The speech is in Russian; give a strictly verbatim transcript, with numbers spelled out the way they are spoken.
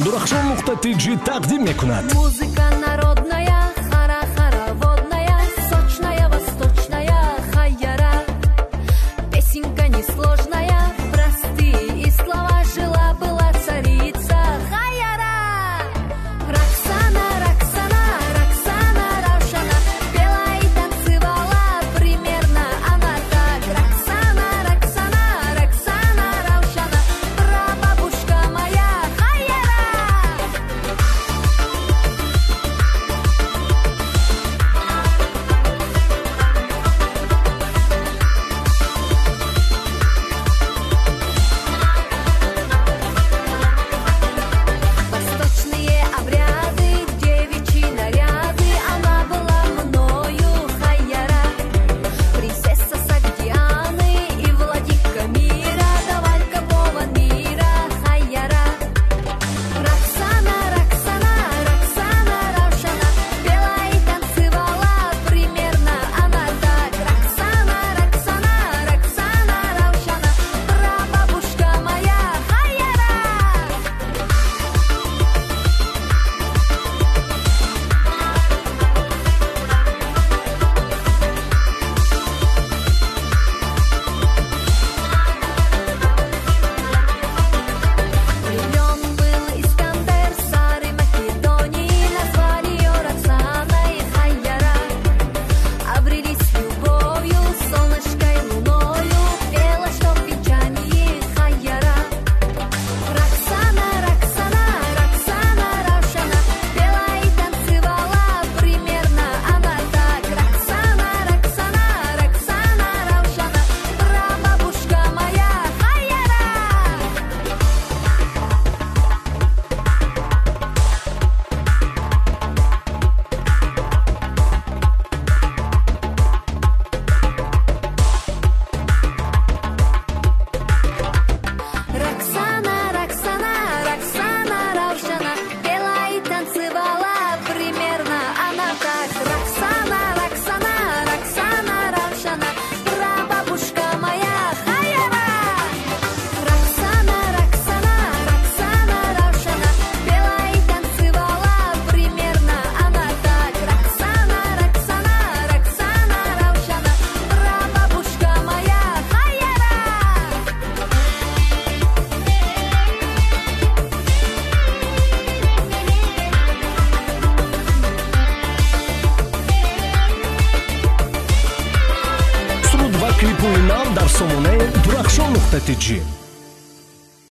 дурахшон нуқта тиҷи тақдим мекунад. Музыка народная, хара хороводная, сочная, восточная, хайяра. Песенка несложная, простые и слова, жила-была царица хайяра. Роксана, Роксана, Роксана Раушана пела и танцевала примерно она так. Роксана, Роксана, Роксана Раушана, прабабушка моя хайяра. Восточные обряды, девичьи наряды, она была мною хайяра. Принцесса Сагдианы и владыка мира, давай какого мира хайяра. Роксана, Роксана, Роксана Раушана пела и танцевала примерно она так. Роксана, Роксана, Роксана Раушана, прабабушка моя хайяра. Влюблен был Искандер, царь Македонии, назвали ее Роксаной хайяра. Обрелись любовью, солнышко и луною, пела, что в венчании хайяра. Роксана, Роксана, Роксана Раушана пела и танцевала примерно она так. Роксана, Роксана, Роксана Раушана, прабабушка моя хайяра. Роксана, Роксана, Роксана Раушана пела и танцевала примерно она так. Роксана, Роксана, Роксана Раушана, прабабушка моя хайяра. Роксана, Роксана, Роксана Раушана пела и танцевала примерно она так. Роксана, Роксана, Роксана Раушана, прабабушка моя хайяра. суруд ва клипҳои нав дар сомонаи дурахшон нуқта тиҷи.